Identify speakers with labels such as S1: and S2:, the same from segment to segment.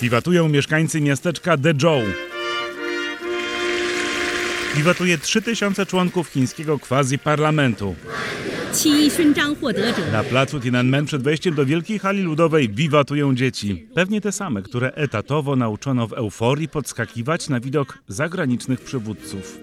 S1: Wiwatują mieszkańcy miasteczka Dezhou. Wiwatuje 3000 członków chińskiego quasi-parlamentu. Na placu Tiananmen przed wejściem do wielkiej hali ludowej wiwatują dzieci. Pewnie te same, które etatowo nauczono w euforii podskakiwać na widok zagranicznych przywódców.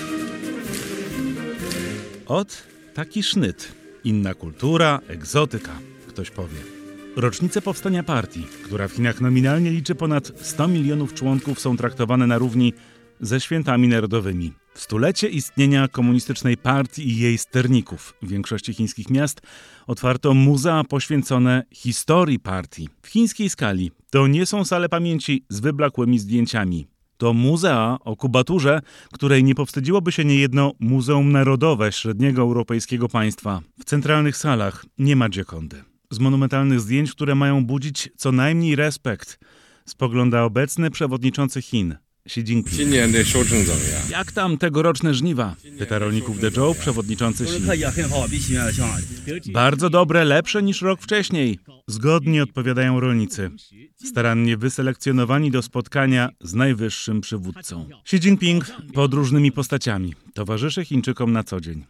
S1: Taki sznyt. Inna kultura, egzotyka, ktoś powie. Rocznice powstania partii, która w Chinach nominalnie liczy ponad 100 milionów członków, są traktowane na równi ze świętami narodowymi. W stulecie istnienia komunistycznej partii i jej sterników w większości chińskich miast otwarto muzea poświęcone historii partii. W chińskiej skali to nie są sale pamięci z wyblakłymi zdjęciami. To muzea o kubaturze, której nie powstydziłoby się niejedno Muzeum Narodowe średniego europejskiego państwa. W centralnych salach nie ma Giocondy. Z monumentalnych zdjęć, które mają budzić co najmniej respekt, spogląda obecny przewodniczący Chin, Xi Jinping. Jak tam tegoroczne żniwa? Pyta rolników Dezhou przewodniczący Xi. Bardzo dobre, lepsze niż rok wcześniej. Zgodnie odpowiadają rolnicy, starannie wyselekcjonowani do spotkania z najwyższym przywódcą. Xi Jinping pod różnymi postaciami towarzyszy Chińczykom na co dzień.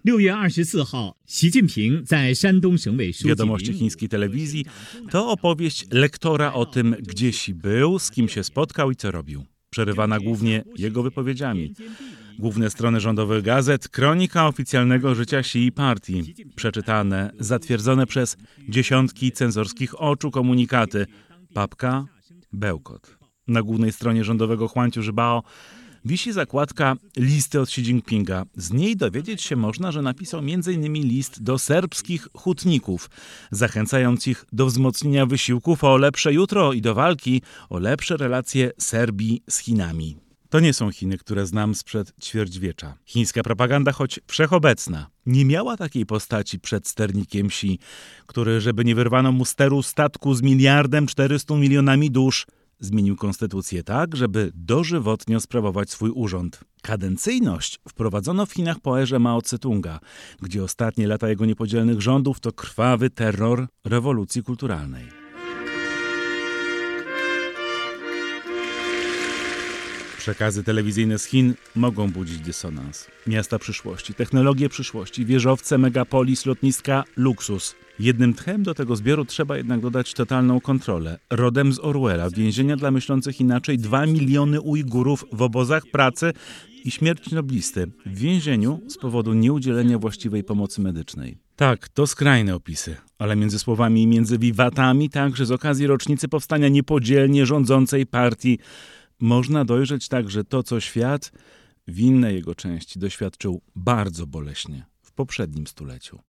S1: Wiadomości chińskiej telewizji to opowieść lektora o tym, gdzie Xi był, z kim się spotkał i co robił. Przerywana głównie jego wypowiedziami. Główne strony rządowych gazet, kronika oficjalnego życia Xi i partii. Przeczytane, zatwierdzone przez dziesiątki cenzorskich oczu komunikaty. Papka, bełkot. Na głównej stronie rządowego Huanciu Zhibao wisi zakładka listy od Xi Jinpinga. Z niej dowiedzieć się można, że napisał m.in. list do serbskich hutników, zachęcając ich do wzmocnienia wysiłków o lepsze jutro i do walki o lepsze relacje Serbii z Chinami. To nie są Chiny, które znam sprzed ćwierćwiecza. Chińska propaganda, choć wszechobecna, nie miała takiej postaci przed sternikiem Xi, który, żeby nie wyrwano mu steru statku z 1,4 mld dusz, zmienił konstytucję tak, żeby dożywotnio sprawować swój urząd. Kadencyjność wprowadzono w Chinach po erze Mao Tse-tunga, gdzie ostatnie lata jego niepodzielnych rządów to krwawy terror rewolucji kulturalnej. Przekazy telewizyjne z Chin mogą budzić dysonans. Miasta przyszłości, technologie przyszłości, wieżowce, megapolis, lotniska, luksus. Jednym tchem do tego zbioru trzeba jednak dodać totalną kontrolę. Rodem z Orwella, więzienia dla myślących inaczej, 2 miliony Ujgurów w obozach pracy i śmierć noblisty w więzieniu z powodu nieudzielenia właściwej pomocy medycznej. Tak, to skrajne opisy, ale między słowami i między wiwatami, także z okazji rocznicy powstania niepodzielnie rządzącej partii, można dojrzeć także to, co świat w innej jego części doświadczył bardzo boleśnie w poprzednim stuleciu.